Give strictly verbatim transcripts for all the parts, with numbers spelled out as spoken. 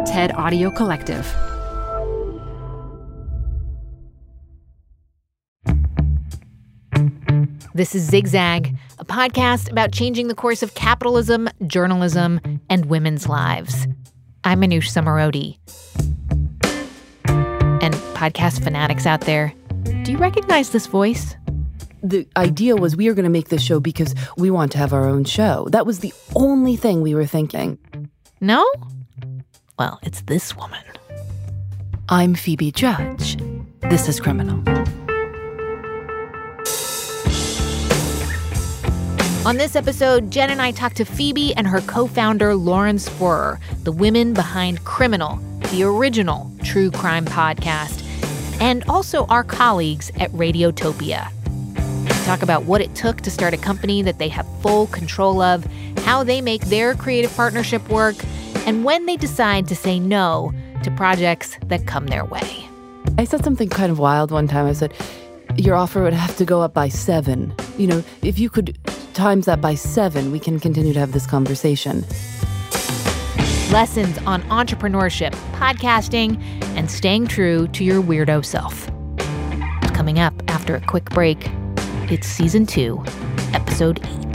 TED Audio Collective. This is Zigzag, a podcast about changing the course of capitalism, journalism, and women's lives. I'm Manoush Zomorodi. And podcast fanatics out there, do you recognize this voice? The idea was we were going to make this show because we want to have our own show. That was the only thing we were thinking. No? Well, it's this woman. I'm Phoebe Judge. This is Criminal. On this episode, Jen and I talk to Phoebe and her co-founder, Lauren Sporer, the women behind Criminal, the original true crime podcast, and also our colleagues at Radiotopia. We talk about what it took to start a company that they have full control of, how they make their creative partnership work, and when they decide to say no to projects that come their way. I said something kind of wild one time. I said, your offer would have to go up by seven. You know, if you could times that by seven, we can continue to have this conversation. Lessons on entrepreneurship, podcasting, and staying true to your weirdo self. Coming up after a quick break, it's season two, episode eight.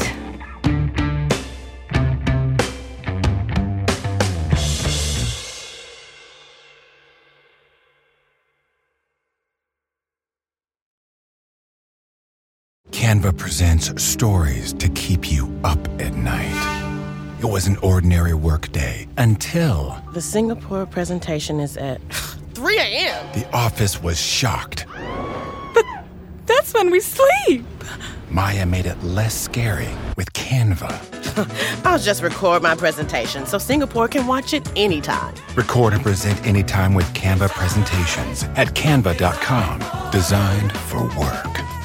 Canva presents stories to keep you up at night. It was an ordinary workday until... The Singapore presentation is at three a.m. The office was shocked. But that's when we sleep. Maya made it less scary with Canva. I'll just record my presentation so Singapore can watch it anytime. Record and present anytime with Canva presentations at canva dot com. Designed for work.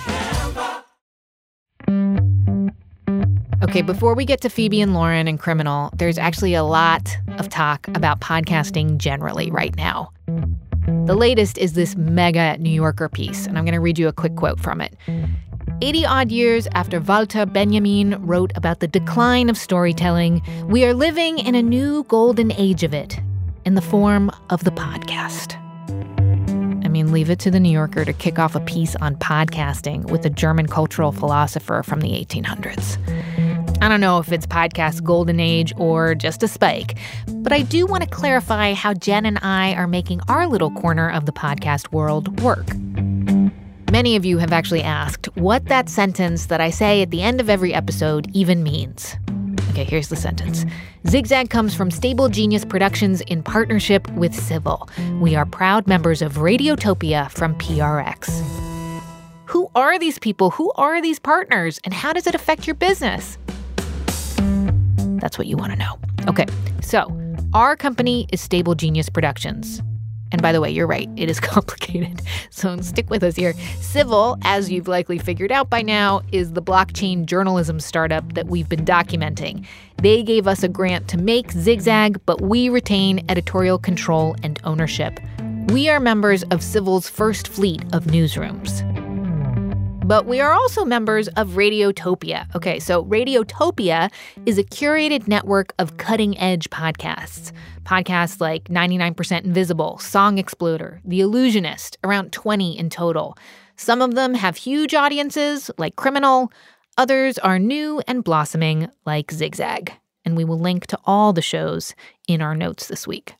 Okay, before we get to Phoebe and Lauren and Criminal, there's actually a lot of talk about podcasting generally right now. The latest is this mega New Yorker piece, and I'm going to read you a quick quote from it. eighty-odd years after Walter Benjamin wrote about the decline of storytelling, we are living in a new golden age of it, in the form of the podcast. I mean, leave it to the New Yorker to kick off a piece on podcasting with a German cultural philosopher from the eighteen hundreds. I don't know if it's podcast golden age or just a spike, but I do want to clarify how Jen and I are making our little corner of the podcast world work. Many of you have actually asked what that sentence that I say at the end of every episode even means. Okay, here's the sentence. Zigzag comes from Stable Genius Productions in partnership with Civil. We are proud members of Radiotopia from P R X. Who are these people? Who are these partners? And how does it affect your business? That's what you want to know. Okay, so our company is Stable Genius Productions. And by the way, you're right, it is complicated. So stick with us here. Civil, as you've likely figured out by now, is the blockchain journalism startup that we've been documenting. They gave us a grant to make Zigzag, but we retain editorial control and ownership. We are members of Civil's first fleet of newsrooms. But we are also members of Radiotopia. Okay, so Radiotopia is a curated network of cutting-edge podcasts. Podcasts like ninety-nine percent Invisible, Song Exploder, The Illusionist, around twenty in total. Some of them have huge audiences, like Criminal. Others are new and blossoming, like Zigzag. And we will link to all the shows in our notes this week.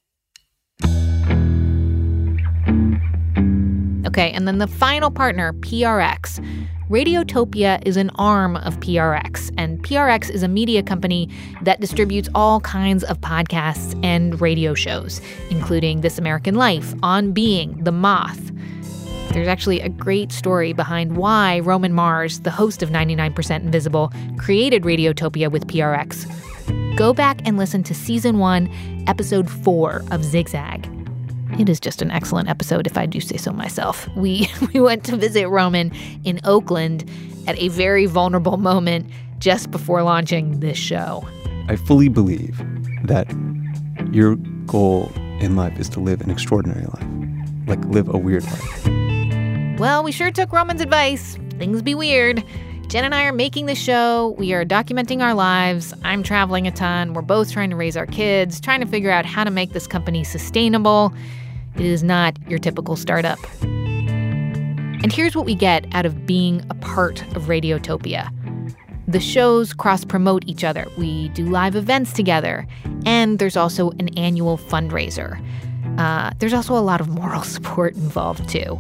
Okay, and then the final partner, P R X. Radiotopia is an arm of P R X, and P R X is a media company that distributes all kinds of podcasts and radio shows, including This American Life, On Being, The Moth. There's actually a great story behind why Roman Mars, the host of ninety-nine percent Invisible, created Radiotopia with P R X. Go back and listen to Season one, Episode four of Zigzag. It is just an excellent episode, if I do say so myself. We we went to visit Roman in Oakland at a very vulnerable moment just before launching this show. I fully believe that your goal in life is to live an extraordinary life, like live a weird life. Well, we sure took Roman's advice. Things be weird. Jen and I are making the show. We are documenting our lives. I'm traveling a ton. We're both trying to raise our kids, trying to figure out how to make this company sustainable. It is not your typical startup. And here's what we get out of being a part of Radiotopia. The shows cross-promote each other. We do live events together. And there's also an annual fundraiser. Uh, there's also a lot of moral support involved, too.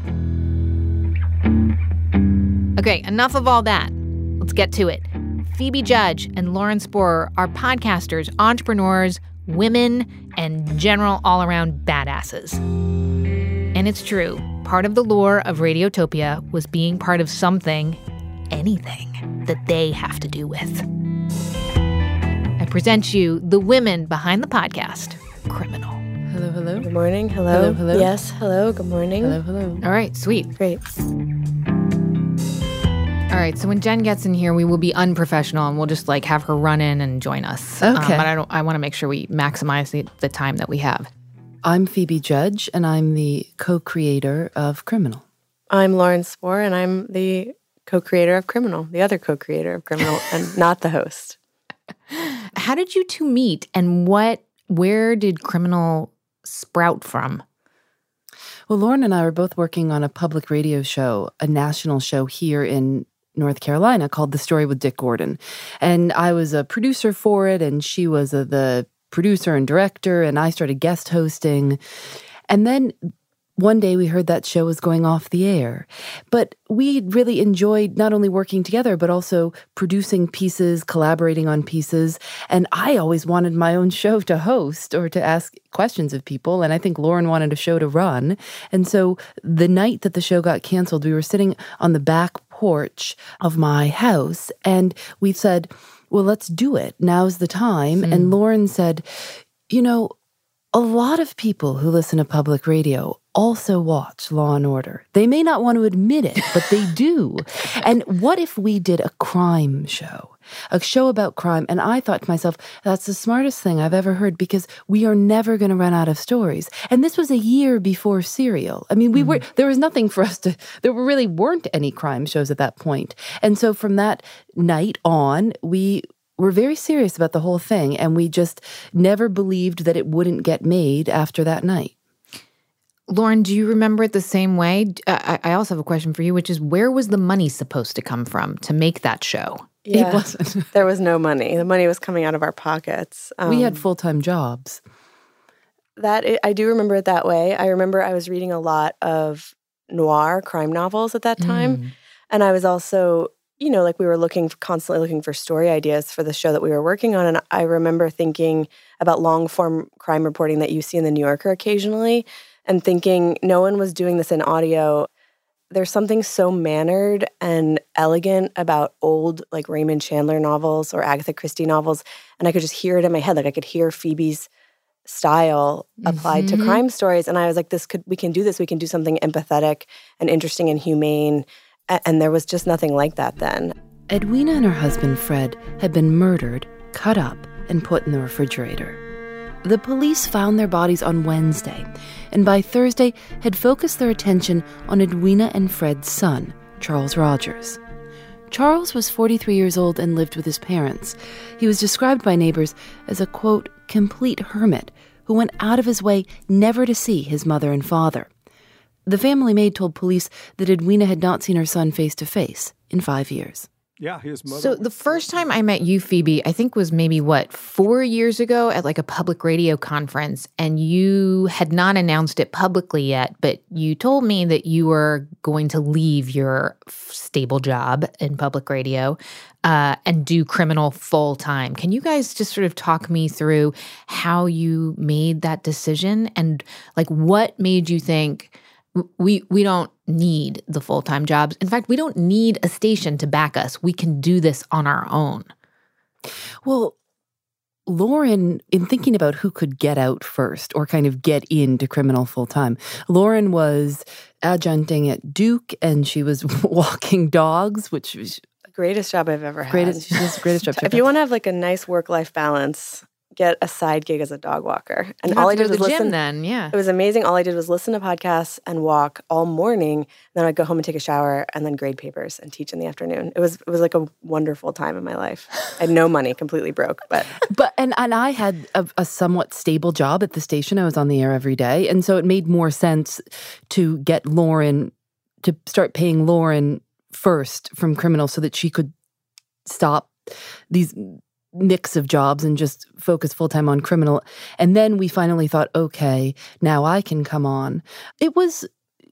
Okay, enough of all that. Let's get to it. Phoebe Judge and Lauren Spohrer are podcasters, entrepreneurs, women, and general all-around badasses. And it's true. Part of the lure of Radiotopia was being part of something, anything, that they have to do with. I present you the women behind the podcast, Criminal. Hello, hello. Good morning. Hello. Hello, hello. Yes, hello. Good morning. Hello, hello. All right, sweet. Great. All right, so when Jen gets in here, we will be unprofessional and we'll just like have her run in and join us. Okay. Um, but I don't. I want to make sure we maximize the, the time that we have. I'm Phoebe Judge, and I'm the co-creator of Criminal. I'm Lauren Spohrer, and I'm the co-creator of Criminal, the other co-creator of Criminal, and not the host. How did you two meet, and what? Where did Criminal sprout from? Well, Lauren and I were both working on a public radio show, a national show here in North Carolina called The Story with Dick Gordon. And I was a producer for it, and she was a, the producer and director, and I started guest hosting. And then one day we heard that show was going off the air. But we really enjoyed not only working together, but also producing pieces, collaborating on pieces. And I always wanted my own show to host or to ask questions of people. And I think Lauren wanted a show to run. And so the night that the show got canceled, we were sitting on the back porch of my house. And we said, well, let's do it. Now's the time. Mm. And Lauren said, you know, a lot of people who listen to public radio also watch Law and Order. They may not want to admit it, but they do. And what if we did a crime show, a show about crime? And I thought to myself, that's the smartest thing I've ever heard, because we are never going to run out of stories. And this was a year before Serial. I mean, we mm-hmm. were there was nothing for us to, there really weren't any crime shows at that point. And so from that night on, we were very serious about the whole thing. And we just never believed that it wouldn't get made after that night. Lauren, do you remember it the same way? Uh, I also have a question for you, which is, where was the money supposed to come from to make that show? Yeah, it wasn't. There was no money. The money was coming out of our pockets. Um, we had full-time jobs. That I do remember it that way. I remember I was reading a lot of noir crime novels at that time. Mm. And I was also, you know, like we were looking, constantly looking for story ideas for the show that we were working on. And I remember thinking about long-form crime reporting that you see in The New Yorker occasionally, and thinking no one was doing this in audio. There's something so mannered and elegant about old, like Raymond Chandler novels or Agatha Christie novels. And I could just hear it in my head. Like I could hear Phoebe's style applied mm-hmm. to crime stories. And I was like, this could, we can do this. We can do something empathetic and interesting and humane. And there was just nothing like that then. Edwina and her husband, Fred, had been murdered, cut up, and put in the refrigerator. The police found their bodies on Wednesday, and by Thursday had focused their attention on Edwina and Fred's son, Charles Rogers. Charles was forty-three years old and lived with his parents. He was described by neighbors as a, quote, complete hermit who went out of his way never to see his mother and father. The family maid told police that Edwina had not seen her son face to face in five years. Yeah, his mother. So the first time I met you, Phoebe, I think was maybe, what, four years ago at like a public radio conference, and you had not announced it publicly yet, but you told me that you were going to leave your stable job in public radio uh, and do Criminal full time. Can you guys just sort of talk me through how you made that decision and like what made you think we we don't need the full-time jobs? In fact, we don't need a station to back us. We can do this on our own. Well, Lauren, in thinking about who could get out first or kind of get into Criminal full-time, Lauren was adjuncting at Duke and she was walking dogs, which was the greatest job I've ever had. Greatest, she's the greatest job. If you want to have like a nice work-life balance, get a side gig as a dog walker. And You all have I to did go to was the listen. gym then, yeah. It was amazing. All I did was listen to podcasts and walk all morning. And then I'd go home and take a shower and then grade papers and teach in the afternoon. It was it was like a wonderful time in my life. I had no money, completely broke, but But and and I had a, a somewhat stable job at the station. I was on the air every day, and so it made more sense to get Lauren to start paying Lauren first from Criminal so that she could stop these mix of jobs and just focus full time on Criminal. And then we finally thought, okay, now I can come on. It was.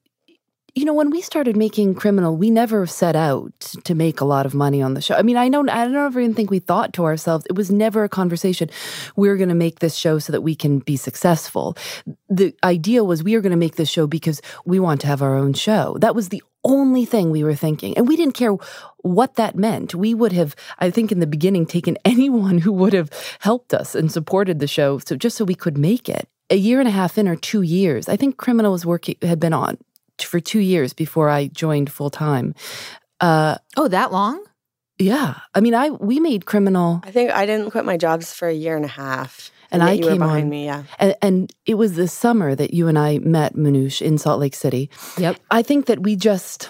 You know, when we started making Criminal, we never set out to make a lot of money on the show. I mean, I don't, I don't even think we thought to ourselves, it was never a conversation, we're going to make this show so that we can be successful. The idea was we are going to make this show because we want to have our own show. That was the only thing we were thinking. And we didn't care what that meant. We would have, I think in the beginning, taken anyone who would have helped us and supported the show, so just so we could make it. A year and a half in, or two years, I think Criminal was working, had been on for two years before I joined full time. Uh, oh, that long? Yeah. I mean, I we made Criminal. I think I didn't quit my jobs for a year and a half. And yet I you came were behind on, me, yeah. And, and it was this summer that you and I met, Manoush, in Salt Lake City. Yep. I think that we just,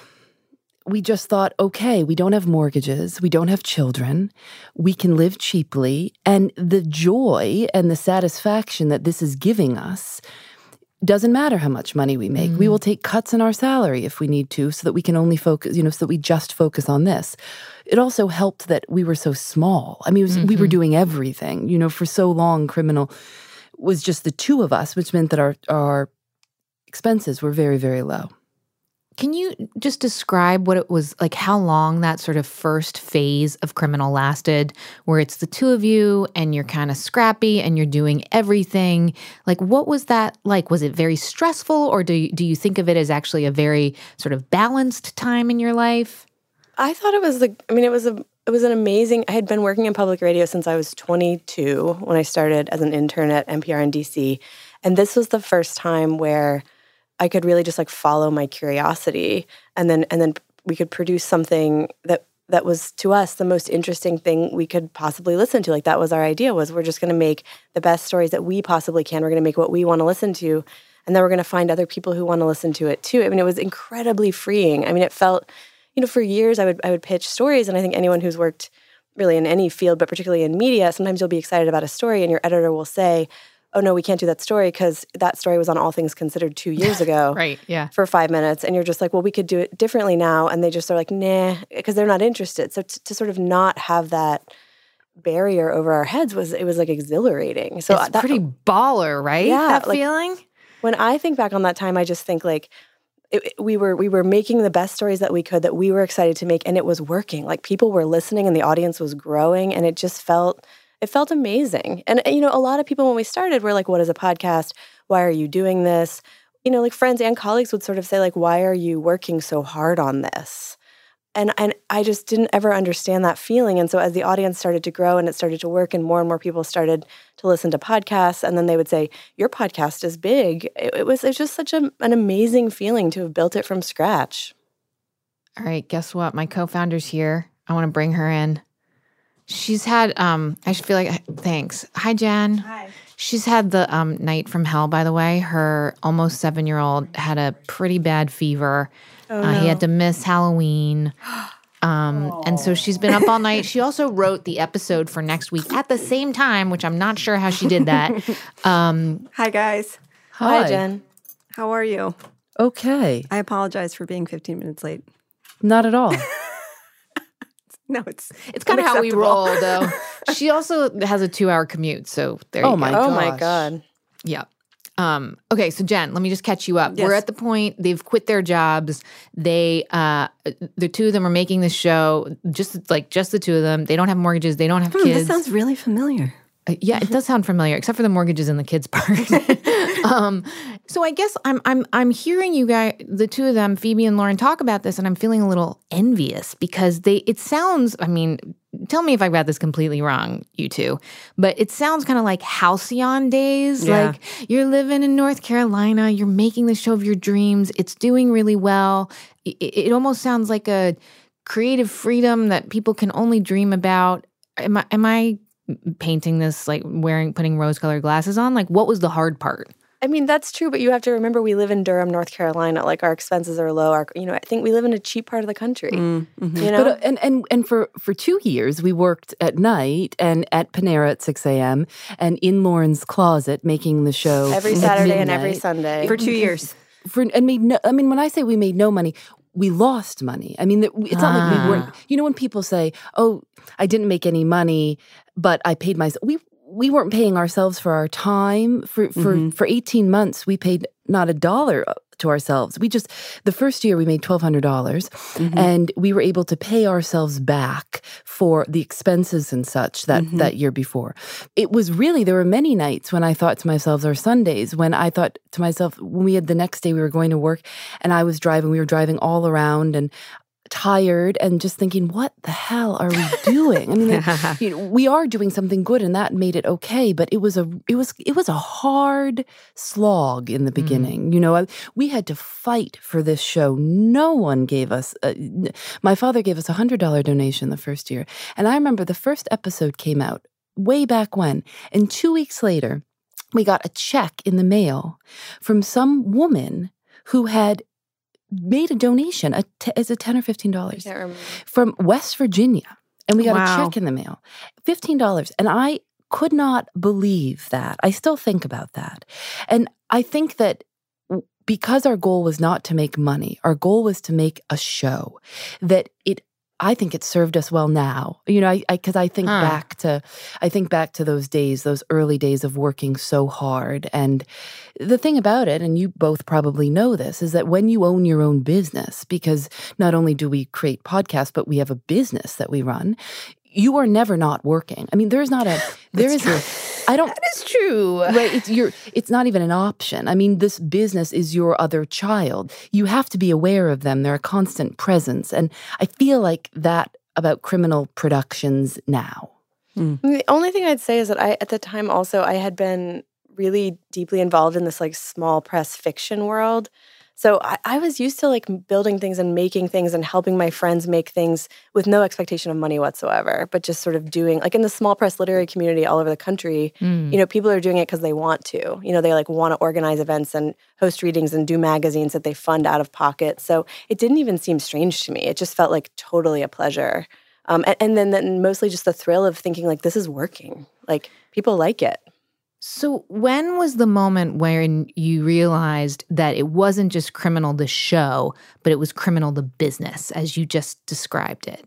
we just thought, okay, we don't have mortgages, we don't have children, we can live cheaply, and the joy and the satisfaction that this is giving us doesn't matter how much money we make. Mm. We will take cuts in our salary if we need to, so that we can only focus, you know, so that we just focus on this. It also helped that we were so small. I mean, it was, mm-hmm. we were doing everything. You know, for so long, Criminal was just the two of us, which meant that our our expenses were very, very low. Can you just describe what it was like, how long that sort of first phase of Criminal lasted, where it's the two of you and you're kind of scrappy and you're doing everything? Like, what was that like? Was it very stressful, or do you, do you think of it as actually a very sort of balanced time in your life? I thought it was the, I mean, it was a, it was an amazing, I had been working in public radio since I was twenty-two when I started as an intern at N P R in D C. And this was the first time where I could really just like follow my curiosity, and then and then we could produce something that that was to us the most interesting thing we could possibly listen to. Like, that was our idea, was we're just going to make the best stories that we possibly can. We're going to make what we want to listen to, and then we're going to find other people who want to listen to it too. I mean, it was incredibly freeing. I mean, it felt, you know, for years I would I would pitch stories, and I think anyone who's worked really in any field, but particularly in media, sometimes you'll be excited about a story and your editor will say, oh, no, we can't do that story because that story was on All Things Considered two years ago. Right, yeah. For five minutes. And you're just like, well, we could do it differently now. And they just are like, nah, because they're not interested. So t- to sort of not have that barrier over our heads was, it was like exhilarating. So it's that, pretty baller, right? Yeah, that like, feeling? When I think back on that time, I just think like, It, it, we were we were making the best stories that we could, that we were excited to make, and it was working. Like, people were listening and the audience was growing, and it just felt, it felt amazing. And, you know, a lot of people when we started were like, what is a podcast? Why are you doing this? You know, like friends and colleagues would sort of say like, why are you working so hard on this? And and I just didn't ever understand that feeling. And so as the audience started to grow and it started to work and more and more people started to listen to podcasts, and then they would say, your podcast is big. It, it was it was just such a, an amazing feeling to have built it from scratch. All right, guess what? My co-founder's here. I want to bring her in. She's had, um, I feel like, thanks. Hi, Jen. Hi. She's had the um, night from hell, by the way. Her almost seven-year-old had a pretty bad fever. Oh, uh, no. He had to miss Halloween. Um, and so she's been up all night. She also wrote the episode for next week at the same time, which I'm not sure how she did that. Um, Hi, guys. Hi, Jen. How are you? Okay. I apologize for being fifteen minutes late. Not at all. No, it's it's kind of how we unacceptable. roll, though. She also has a two-hour commute, so there you Oh, go. my Oh my gosh. God. Yeah. Um, okay, so Jen, let me just catch you up. Yes. We're at the point they've quit their jobs. They, uh, the two of them are making this show. Just like just the two of them. They don't have mortgages. They don't have Hmm, kids. That sounds really familiar. Uh, yeah, it does sound familiar, except for the mortgages and the kids part. um, so I guess I'm I'm I'm hearing you guys, the two of them, Phoebe and Lauren, talk about this, and I'm feeling a little envious because they. It sounds. I mean, tell me if I got this completely wrong, you two, but it sounds kind of like halcyon days. Yeah. Like you're living in North Carolina, you're making the show of your dreams. It's doing really well. It, it almost sounds like a creative freedom that people can only dream about. Am I? Am I painting this, like wearing, putting rose-colored glasses on? Like, what was the hard part? I mean, that's true, but you have to remember we live in Durham, North Carolina. Like, our expenses are low. Our, you know, I think we live in a cheap part of the country. Mm-hmm. You know, But, uh, and and and for, for two years, we worked at night and at Panera at six a.m. and in Lauren's closet making the show every at Saturday and every midnight. Sunday. For two years. For and made no, I mean, when I say we made no money, we lost money. I mean, that- it's not like we weren't. You know, when people say, "Oh, I didn't make any money, but I paid myself," we we weren't paying ourselves for our time. For for Mm-hmm. for eighteen months, we paid not a dollar to ourselves. We just the first year we made twelve hundred dollars, Mm-hmm. and we were able to pay ourselves back for the expenses and such that Mm-hmm. that year before. It was really there were many nights when I thought to myself, or Sundays when I thought to myself, when we had the next day we were going to work, and I was driving. We were driving all around and tired and just thinking, what the hell are we doing? I mean, like, you know, we are doing something good, and that made it okay. But it was a it was it was a hard slog in the beginning. You know, I, we had to fight for this show. No one gave us. A, my father gave us a hundred dollar donation the first year, and I remember the first episode came out way back when, and two weeks later, we got a check in the mail from some woman who had made a donation, a t- as a ten or fifteen dollars, can't remember. from West Virginia, and we got Wow. a check in the mail, fifteen dollars, and I could not believe that. I still think about that, and I think that w- because our goal was not to make money, our goal was to make a show that it. I think it served us well now, you know, I because I, I think Huh. back to, I think back to those days, those early days of working so hard. And the thing about it, and you both probably know this, is that when you own your own business, because not only do we create podcasts, but we have a business that we run, you are never not working. I mean, there's not a, there is a, I don't. That is true. Right, it's your. It's not even an option. I mean, this business is your other child. You have to be aware of them. They're a constant presence, and I feel like that about criminal productions now. The only thing I'd say is that I, at the time, also I had been really deeply involved in this like small press fiction world. So I, I was used to like building things and making things and helping my friends make things with no expectation of money whatsoever, but just sort of doing like in the small press literary community all over the country, Mm. you know, people are doing it because they want to. You know, they like want to organize events and host readings and do magazines that they fund out of pocket. So it didn't even seem strange to me. It just felt like totally a pleasure. Um, and, and then, then mostly just the thrill of thinking like this is working. Like people like it. So when was the moment when you realized that it wasn't just Criminal the show, but it was Criminal the business, as you just described it?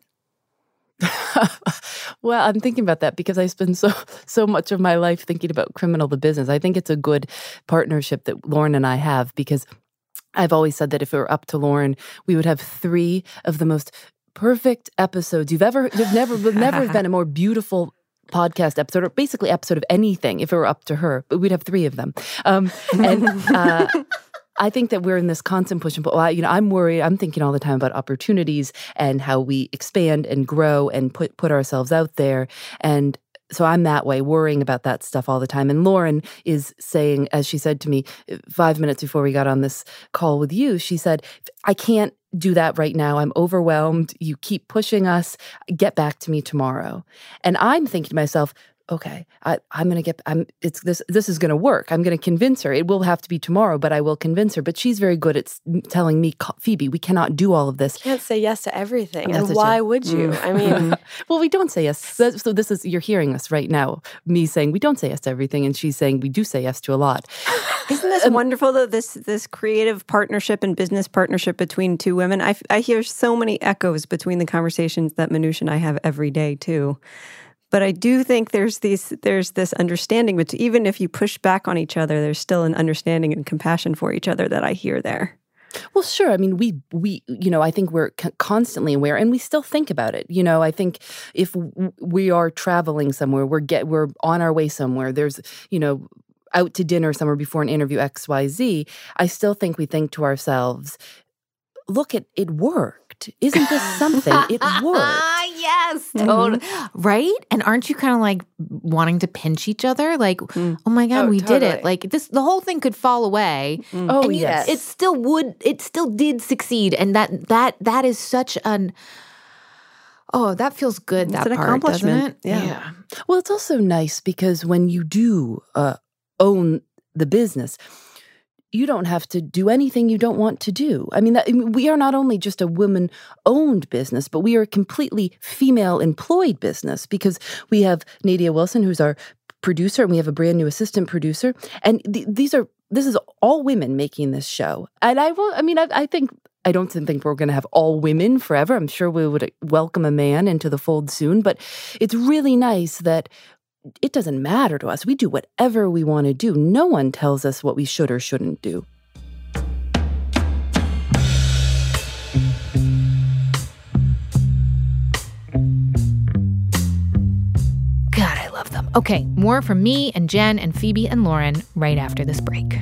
Well, I'm thinking about that because I spend so so much of my life thinking about Criminal the business. I think it's a good partnership that Lauren and I have, because I've always said that if it were up to Lauren, we would have three of the most perfect episodes you've ever, you've never, would never have been a more beautiful podcast episode, or basically episode of anything if it were up to her, but we'd have three of them. Um, and uh, I think that we're in this constant push and pull. Well, you know, I'm worried. I'm thinking all the time about opportunities and how we expand and grow and put put ourselves out there. And so I'm that way, worrying about that stuff all the time. And Lauren is saying, as she said to me five minutes before we got on this call with you, she said, I can't do that right now. I'm overwhelmed. You keep pushing us. Get back to me tomorrow. And I'm thinking to myself, okay, I, I'm going to get, I'm, it's this, this is going to work. I'm going to convince her. It will have to be tomorrow, but I will convince her. But she's very good at s- telling me, Phoebe, we cannot do all of this. Can't say yes to everything. That's And a why shame. would you? I mean, Well, we don't say yes. So so this is, you're hearing us right now, me saying we don't say yes to everything, and she's saying we do say yes to a lot. Isn't this wonderful, though, this this creative partnership and business partnership between two women? I, f- I hear so many echoes between the conversations that Manoush and I have every day, too. But I do think there's these there's this understanding, but even if you push back on each other, there's still an understanding and compassion for each other that I hear there. Well, sure. I mean, we, we, you know, I think we're c- constantly aware, and we still think about it. You know, I think if w- we are traveling somewhere, we're get, we're on our way somewhere, there's, you know, out to dinner somewhere before an interview X Y Z, I still think we think to ourselves, look, it, it worked. Isn't this something? It worked. Yes, totally. Right? And aren't you kind of like wanting to pinch each other? Like, oh my God, Oh, we did totally. it. Like this, the whole thing could fall away. Oh, and you- yes. It still would, it still did succeed. And that, that, that is such an, Oh, that feels good, It's that an part, accomplishment. doesn't it? Yeah. Well, it's also nice because when you do uh, own the business, you don't have to do anything you don't want to do. I mean, that, I mean, we are not only just a woman-owned business, but we are a completely female-employed business because we have Nadia Wilson, who's our producer, and we have a brand new assistant producer. And th- these are this is all women making this show. And I will. I mean, I, I think I don't think we're going to have all women forever. I'm sure we would welcome a man into the fold soon. But it's really nice that it doesn't matter to us. We do whatever we want to do. No one tells us what we should or shouldn't do. God, I love them. Okay, more from me and Jen and Phoebe and Lauren right after this break.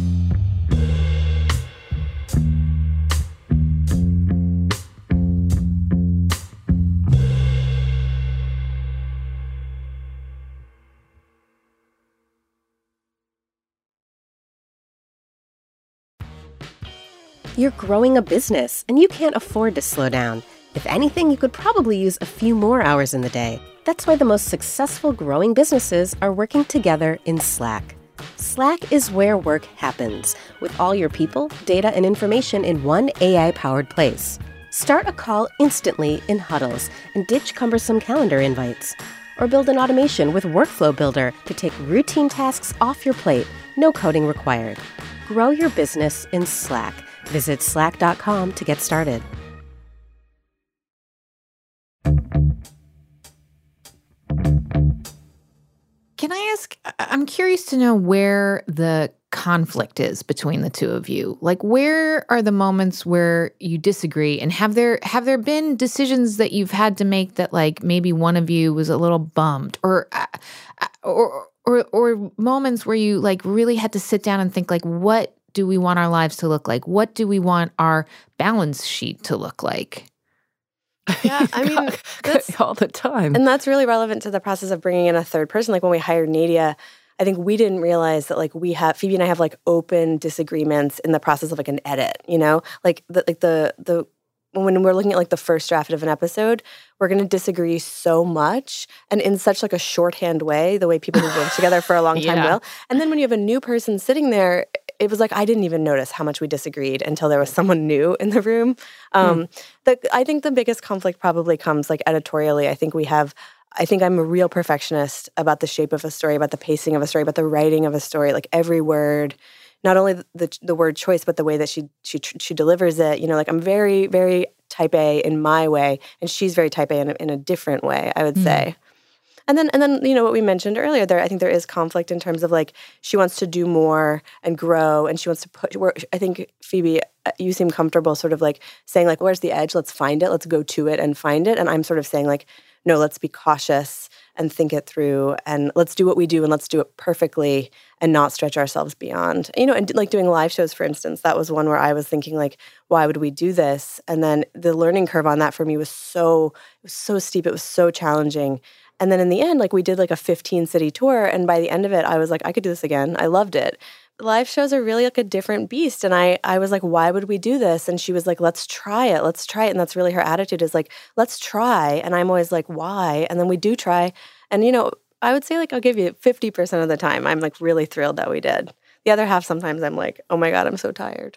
You're growing a business, and you can't afford to slow down. If anything, you could probably use a few more hours in the day. That's why the most successful growing businesses are working together in Slack. Slack is where work happens, with all your people, data, and information in one A I-powered place. Start a call instantly in huddles and ditch cumbersome calendar invites. Or build an automation with Workflow Builder to take routine tasks off your plate, no coding required. Grow your business in Slack. Visit slack dot com to get started. Can I ask, I'm curious to know where the conflict is between the two of you. Like, where are the moments where you disagree? And have there have there been decisions that you've had to make that, like, maybe one of you was a little bummed? Or uh, or or or moments where you, like, really had to sit down and think, like, what do we want our lives to look like? What do we want our balance sheet to look like? Yeah, I mean, that's all the time. And that's really relevant to the process of bringing in a third person. Like when we hired Nadia, I think we didn't realize that like we have, Phoebe and I have like open disagreements in the process of like an edit, you know? Like the, like the, the, when we're looking at like the first draft of an episode, we're going to disagree so much and in such like a shorthand way, the way people who've worked together for a long time Yeah. will. And then when you have a new person sitting there, it was like I didn't even notice how much we disagreed until there was someone new in the room. Um, mm. the, I think the biggest conflict probably comes like editorially. I think we have, I think I'm a real perfectionist about the shape of a story, about the pacing of a story, about the writing of a story, like every word, not only the the word choice, but the way that she she she delivers it. You know, like I'm very, very type A in my way, and she's very type A in a, in a different way, I would mm. say. And then, and then, you know, what we mentioned earlier, there, I think there is conflict in terms of like she wants to do more and grow, and she wants to put. Where I think Phoebe, you seem comfortable, sort of like saying like, "Where's the edge? Let's find it. Let's go to it and find it." And I'm sort of saying like, "No, let's be cautious and think it through, and let's do what we do, and let's do it perfectly, and not stretch ourselves beyond." You know, and like doing live shows, for instance, that was one where I was thinking like, "Why would we do this?" And then the learning curve on that for me was so it was so steep. It was so challenging. And then in the end, like we did like a fifteen city tour. And by the end of it, I was like, I could do this again. I loved it. Live shows are really like a different beast. And I, I was like, why would we do this? And she was like, let's try it. Let's try it. And that's really her attitude is like, let's try. And I'm always like, why? And then we do try. And, you know, I would say like, I'll give you fifty percent of the time, I'm like really thrilled that we did. The other half, sometimes I'm like, oh my God, I'm so tired.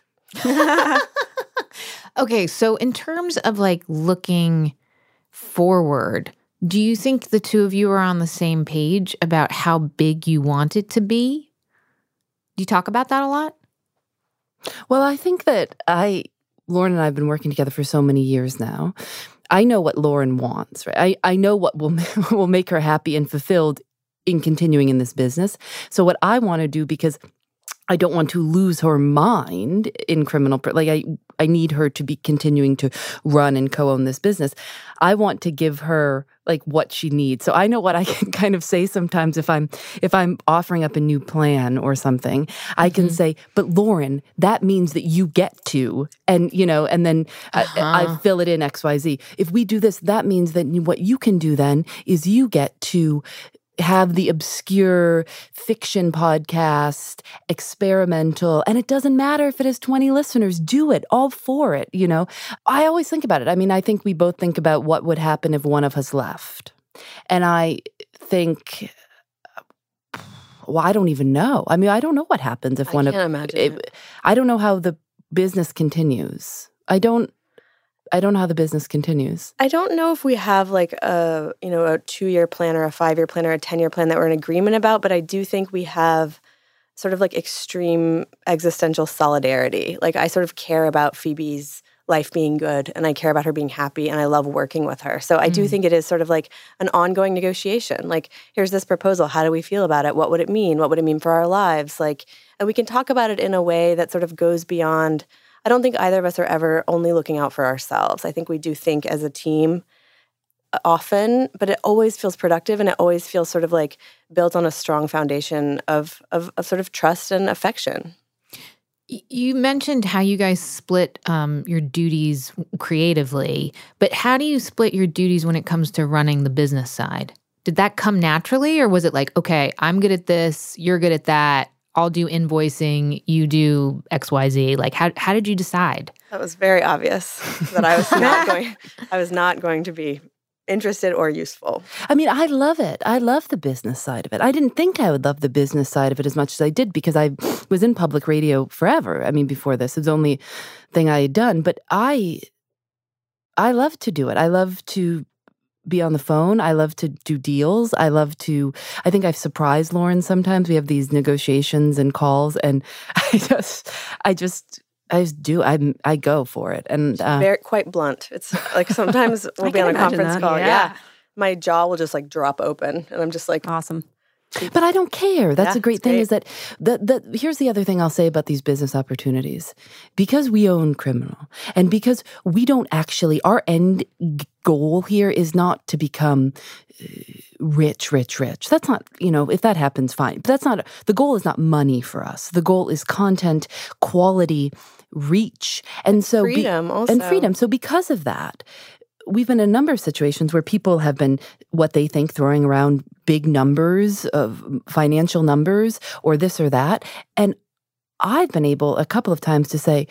Okay. So in terms of like looking forward, do you think the two of you are on the same page about how big you want it to be? Do you talk about that a lot? Well, I think that I, Lauren and I have been working together for so many years now. I know what Lauren wants, right? I, I know what will, will make her happy and fulfilled in continuing in this business. So what I want to do, because I don't want to lose her mind in criminal, like I, I need her to be continuing to run and co-own this business. I want to give her like what she needs. So I know what I can kind of say sometimes if I'm if I'm offering up a new plan or something. I can mm-hmm. say, but Lauren, that means that you get to, and you know, and then uh-huh. I, I fill it in X Y Z. If we do this, that means that what you can do then is you get to have the obscure fiction podcast, experimental, and it doesn't matter if it has twenty listeners, do it, all for it, you know? I always think about it. I mean, I think we both think about what would happen if one of us left. And I think, well, I don't even know. I mean, I don't know what happens if I one of... I can't imagine it, it. I don't know how the business continues. I don't... I don't know how the business continues. I don't know if we have like a, you know, a two-year plan or a five-year plan or a ten-year plan that we're in agreement about, but I do think we have sort of like extreme existential solidarity. Like I sort of care about Phoebe's life being good and I care about her being happy and I love working with her. So I do Mm. think it is sort of like an ongoing negotiation. Like, here's this proposal. How do we feel about it? What would it mean? What would it mean for our lives? Like, and we can talk about it in a way that sort of goes beyond... I don't think either of us are ever only looking out for ourselves. I think we do think as a team often, but it always feels productive and it always feels sort of like built on a strong foundation of of, of sort of trust and affection. You mentioned how you guys split um, your duties creatively, but how do you split your duties when it comes to running the business side? Did that come naturally, or was it like, okay, I'm good at this, you're good at that, I'll do invoicing, you do X Y Z. Like, how how did you decide? That was very obvious that I was not going. I was not going to be interested or useful. I mean, I love it. I love the business side of it. I didn't think I would love the business side of it as much as I did because I was in public radio forever. I mean, before this, it was the only thing I had done. But I, I love to do it. I love to be on the phone. I love to do deals. I love to, I think I've surprised Lauren sometimes. We have these negotiations and calls and I just, I just, I just do, I I go for it. And uh, Very, quite blunt. It's like sometimes we'll be on a conference that, call. yeah. Yeah. My jaw will just like drop open and I'm just like, Awesome. But I don't care. That's Yeah, a great it's thing great. is that, that, that, here's the other thing I'll say about these business opportunities. Because we own Criminal and because we don't actually, our end g- goal here is not to become uh, rich, rich, rich. That's not, you know, if that happens, fine. But that's not, the goal is not money for us. The goal is content, quality, reach. And so, be- freedom also. and freedom. So because of that, we've been in a number of situations where people have been what they think throwing around big numbers of financial numbers or this or that. And I've been able a couple of times to say,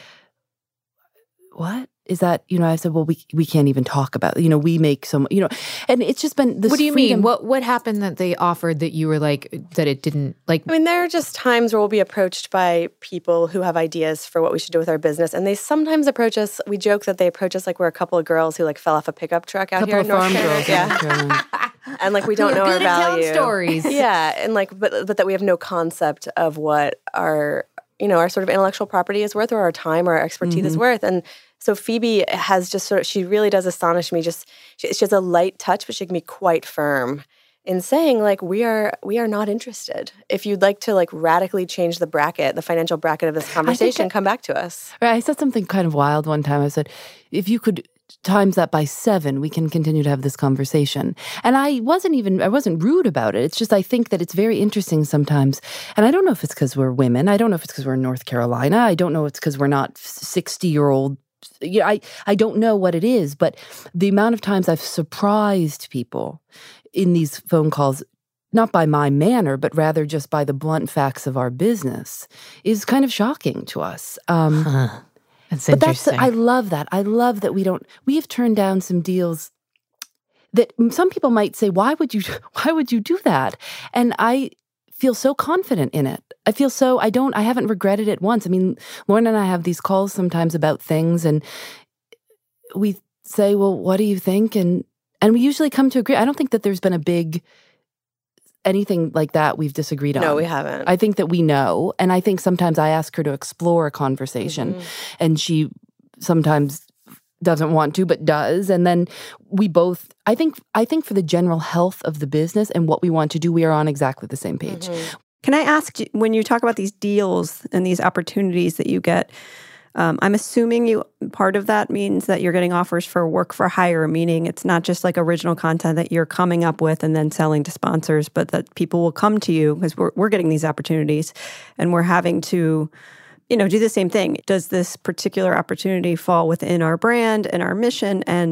what is that? You know, I said, well, we we can't even talk about it. You know, we make so much, you know, and it's just been this What do you freedom. mean? What what happened that they offered that you were like, that it didn't, like, I mean, there are just times where we'll be approached by people who have ideas for what we should do with our business. And they sometimes approach us. We joke that they approach us like we're a couple of girls who like fell off a pickup truck out couple here of in North farm Carolina. girls. Yeah. in North Carolina. And like we don't Who know are our good at telling value. stories. Yeah. And like, but but that we have no concept of what our, you know, our sort of intellectual property is worth or our time or our expertise Mm-hmm. is worth. And so Phoebe has just sort of, she really does astonish me. Just, she, she has a light touch, but she can be quite firm in saying like, we are, we are not interested. If you'd like to like radically change the bracket, the financial bracket of this conversation, that- come back to us. Right, I said something kind of wild one time. I said, if you could times that by seven, we can continue to have this conversation. And I wasn't even, I wasn't rude about it. It's just, I think that it's very interesting sometimes. And I don't know if it's because we're women. I don't know if it's because we're in North Carolina. I don't know if it's because we're not sixty-year-old. Yeah, I, I don't know what it is. But the amount of times I've surprised people in these phone calls, not by my manner, but rather just by the blunt facts of our business, is kind of shocking to us. Um, huh. That's but that's, interesting. I love that. I love that we don't, we have turned down some deals that some people might say, why would you, why would you do that? And I feel so confident in it. I feel so, I don't, I haven't regretted it once. I mean, Lauren and I have these calls sometimes about things and we say, well, what do you think? And, and we usually come to agree. I don't think that there's been a big, anything like that we've disagreed on. No, we haven't. I think that we know. And I think sometimes I ask her to explore a conversation Mhm. and she sometimes doesn't want to, but does. And then we both, I think, I think for the general health of the business and what we want to do, we are on exactly the same page. Mhm. Can I ask, when you talk about these deals and these opportunities that you get, um, I'm assuming you part of that means that you're getting offers for work for hire, meaning it's not just like original content that you're coming up with and then selling to sponsors, but that people will come to you because we're we're getting these opportunities and we're having to, you know, do the same thing. Does this particular opportunity fall within our brand and our mission? And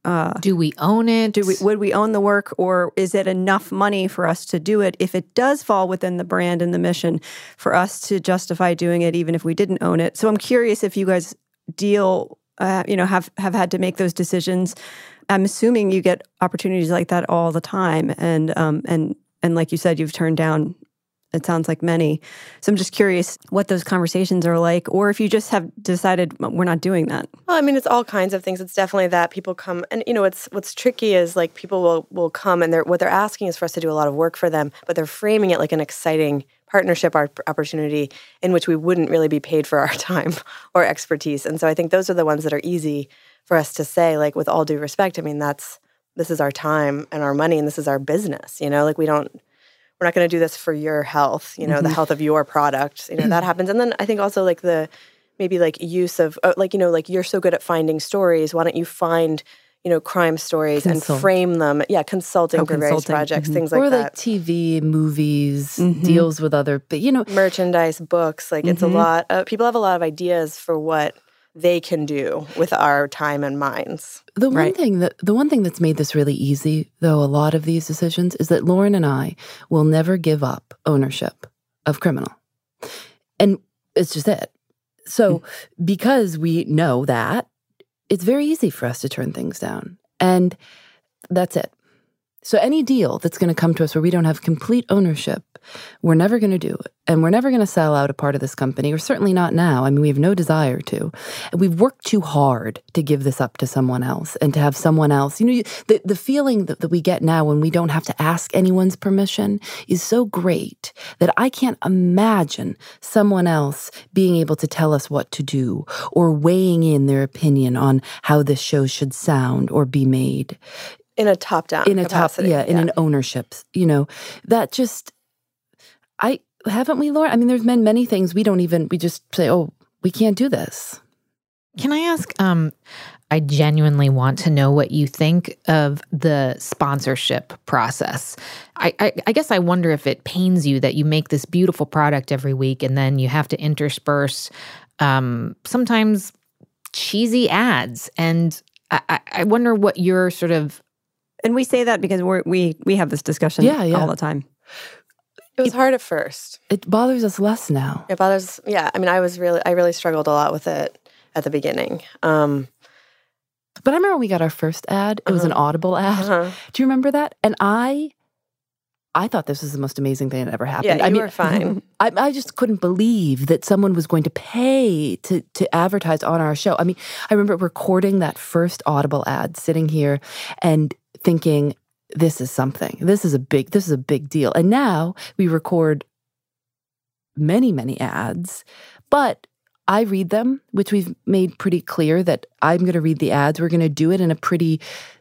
Uh, do we own it? do we would we own the work, or is it enough money for us to do it if it does fall within the brand and the mission for us to justify doing it even if we didn't own it? So I'm curious if you guys deal, uh, you know, have have had to make those decisions. I'm assuming you get opportunities like that all the time, and um and and like you said, you've turned down, it sounds like, many. So I'm just curious what those conversations are like, or if you just have decided we're not doing that. Well, I mean, it's all kinds of things. It's definitely that people come, and you know, what's what's tricky is like people will will come, and they're what they're asking is for us to do a lot of work for them, but they're framing it like an exciting partnership opportunity in which we wouldn't really be paid for our time or expertise. And so I think those are the ones that are easy for us to say, like, with all due respect. I mean, that's this is our time and our money, and this is our business. You know, like we don't. We're not going to do this for your health, you know, mm-hmm. the health of your product, you know, that happens. And then I think also like the, maybe like use of, uh, like, you know, like you're so good at finding stories. Why don't you find, you know, crime stories Consult. and frame them? Yeah, consulting oh, for consulting. various projects, mm-hmm. things like or that. Or like T V, movies, mm-hmm. deals with other, but you know. Merchandise, books, like mm-hmm. it's a lot. Uh, people have a lot of ideas for what they can do with our time and minds. The one right? thing that the one thing that's made this really easy, though, a lot of these decisions, is that Lauren and I will never give up ownership of Criminal. And it's just it. So mm-hmm. because we know that, it's very easy for us to turn things down. And that's it. So any deal that's going to come to us where we don't have complete ownership, we're never going to do it. And we're never going to sell out a part of this company, or certainly not now. I mean, we have no desire to. And we've worked too hard to give this up to someone else and to have someone else. You know, the, the feeling that, that we get now when we don't have to ask anyone's permission is so great that I can't imagine someone else being able to tell us what to do or weighing in their opinion on how this show should sound or be made. In a top-down in a capacity. top, yeah, in yeah. an ownership, you know, that just, I, haven't we, Lauren? I mean, there's been many things we don't even, we just say, oh, we can't do this. Can I ask, um, I genuinely want to know what you think of the sponsorship process. I, I, I guess I wonder if it pains you that you make this beautiful product every week and then you have to intersperse um, sometimes cheesy ads. And I, I wonder what your sort of, and we say that because we're, we we have this discussion yeah, yeah. all the time. It was it, hard at first. It bothers us less now. It bothers, yeah. I mean, I was really, I really struggled a lot with it at the beginning. Um, but I remember when we got our first ad. It uh-huh. was an Audible ad. Uh-huh. Do you remember that? And I, I thought this was the most amazing thing that ever happened. Yeah, you I mean, were fine. I, I just couldn't believe that someone was going to pay to to advertise on our show. I mean, I remember recording that first Audible ad, sitting here and thinking, this is something. This is a big, this is a big deal. And now we record many, many ads, but I read them, which we've made pretty clear that I'm going to read the ads. We're going to do it in a pretty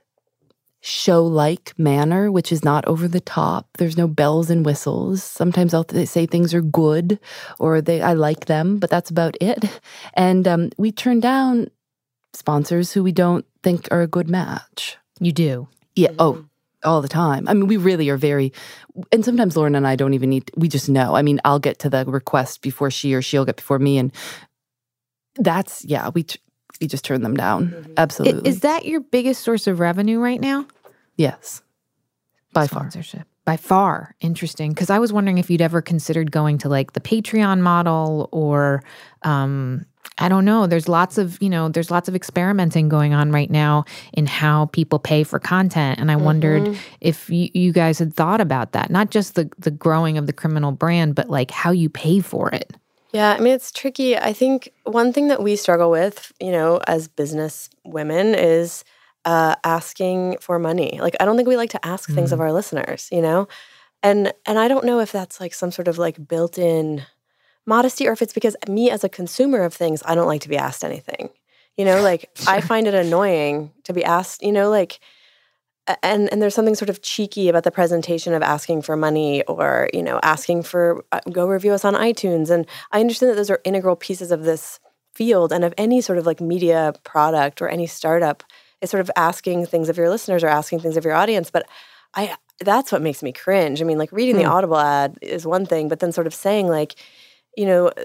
show-like manner, which is not over the top. There's no bells and whistles. Sometimes I'll th- say things are good or they I like them, but that's about it. And um, we turn down sponsors who we don't think are a good match. You do? Yeah. Mm-hmm. Oh, all the time. I mean, we really are very, and sometimes Lauren and I don't even need, we just know. I mean, I'll get to the request before she or she'll get before me. And that's, yeah, we t- we just turn them down. Mm-hmm. Absolutely. Is that your biggest source of revenue right now? Yes. By Sponsorship. far. By far. Interesting. Because I was wondering if you'd ever considered going to like the Patreon model or, um, I don't know. There's lots of, you know, there's lots of experimenting going on right now in how people pay for content. And I mm-hmm. wondered if you, you guys had thought about that. Not just the, the growing of the Criminal brand, but like how you pay for it. Yeah, I mean, it's tricky. I think one thing that we struggle with, you know, as business women is uh, asking for money. Like, I don't think we like to ask mm-hmm. things of our listeners, you know? And and I don't know if that's like some sort of like built-in modesty or if it's because me as a consumer of things, I don't like to be asked anything. You know, like sure. I find it annoying to be asked, you know, like, and and there's something sort of cheeky about the presentation of asking for money or, you know, asking for, uh, go review us on iTunes. And I understand that those are integral pieces of this field and of any sort of like media product or any startup is sort of asking things of your listeners or asking things of your audience. But I that's what makes me cringe. I mean, like reading mm. the Audible ad is one thing, but then sort of saying like, you know,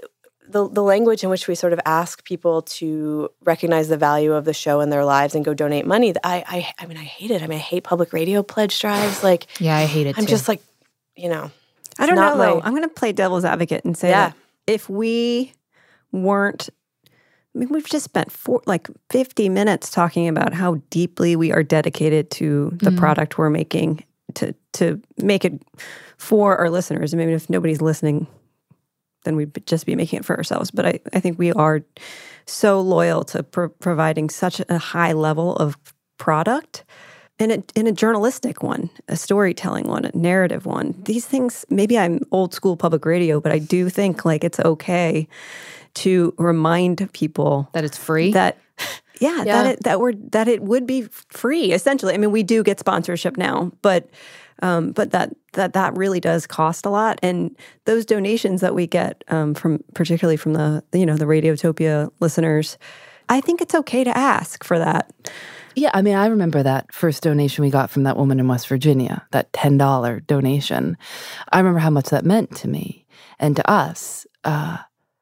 the the language in which we sort of ask people to recognize the value of the show in their lives and go donate money, I I, I mean, I hate it. I mean, I hate public radio pledge drives. Like, yeah, I hate it I'm too. just like, you know, I don't know, my, though. I'm going to play devil's advocate and say yeah. that if we weren't, I mean, we've just spent four, like fifty minutes talking about how deeply we are dedicated to the mm. product we're making to to make it for our listeners. I mean, if nobody's listening, then we'd just be making it for ourselves. But I, I think we are so loyal to pro- providing such a high level of product in a, in a journalistic one, a storytelling one, a narrative one. These things, maybe I'm old school public radio, but I do think like it's okay to remind people that it's free. That yeah, yeah. that it, that we're that it would be free essentially. I mean, we do get sponsorship now, but um, but that that that really does cost a lot. And those donations that we get um, from particularly from the you know the Radiotopia listeners, I think it's okay to ask for that. Yeah, I mean, I remember that first donation we got from that woman in West Virginia, that ten dollars donation. I remember how much that meant to me and to us. Uh,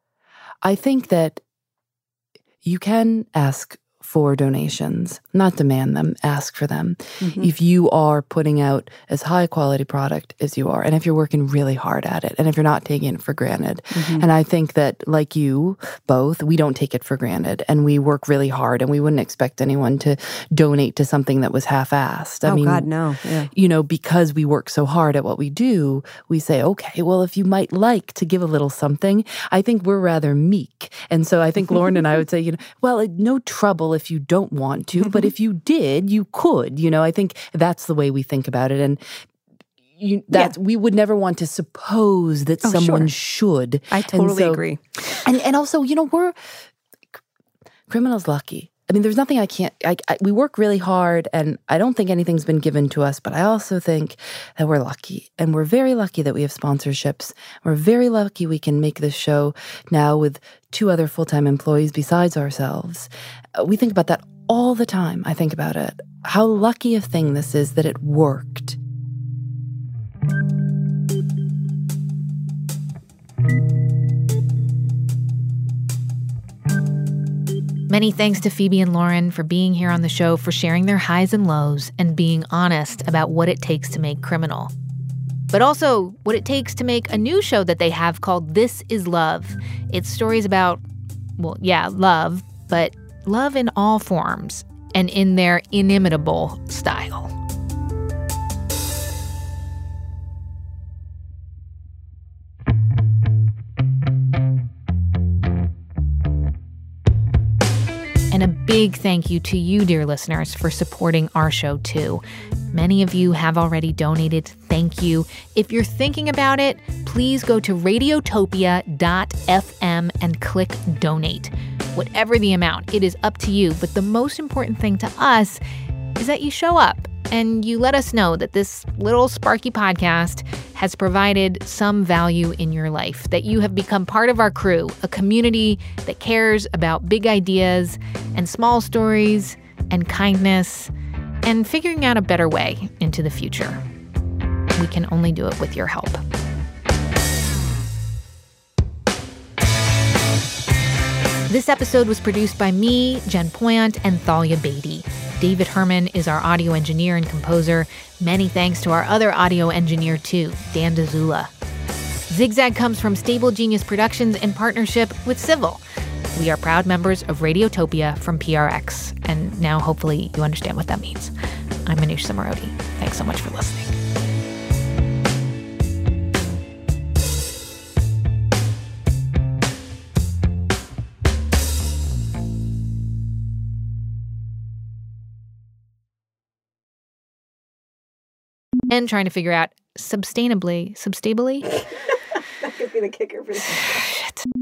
I think that you can ask for donations, not demand them, ask for them. Mm-hmm. If you are putting out as high a quality product as you are, and if you're working really hard at it, and if you're not taking it for granted. Mm-hmm. And I think that, like you both, we don't take it for granted, and we work really hard, and we wouldn't expect anyone to donate to something that was half-assed. I oh, mean, God, no. Yeah. You know, because we work so hard at what we do, we say, okay, well, if you might like to give a little something, I think we're rather meek. And so I think Lauren and I would say, you know, well, no trouble if you don't want to, but if you did, you could. You know, I think that's the way we think about it. And you, that yeah. we would never want to suppose that oh, someone sure. should. I totally so, agree. And and also, you know, we're criminals lucky. I mean, there's nothing I can't, I, I, we work really hard, and I don't think anything's been given to us, but I also think that we're lucky. And we're very lucky that we have sponsorships. We're very lucky we can make this show now with two other full-time employees besides ourselves. Uh, we think about that all the time. I think about it. How lucky a thing this is that it worked. Many thanks to Phoebe and Lauren for being here on the show, for sharing their highs and lows and being honest about what it takes to make Criminal. But also what it takes to make a new show that they have called This Is Love. It's stories about, well, yeah, love, but love in all forms and in their inimitable style. And a big thank you to you, dear listeners, for supporting our show, too. Many of you have already donated. Thank you. If you're thinking about it, please go to radiotopia dot f m and click donate. Whatever the amount, it is up to you. But the most important thing to us is that you show up and you let us know that this little Sparky podcast has provided some value in your life, that you have become part of our crew, a community that cares about big ideas and small stories and kindness and figuring out a better way into the future. We can only do it with your help. This episode was produced by me, Jen Poyant, and Thalia Beatty. David Herman is our audio engineer and composer. Many thanks to our other audio engineer, too, Dan DeZula. Zigzag comes from Stable Genius Productions in partnership with Civil. We are proud members of Radiotopia from P R X, and now hopefully you understand what that means. I'm Manoush Zomorodi. Thanks so much for listening. And trying to figure out sustainably, substably. That could be the kicker for this. Shit.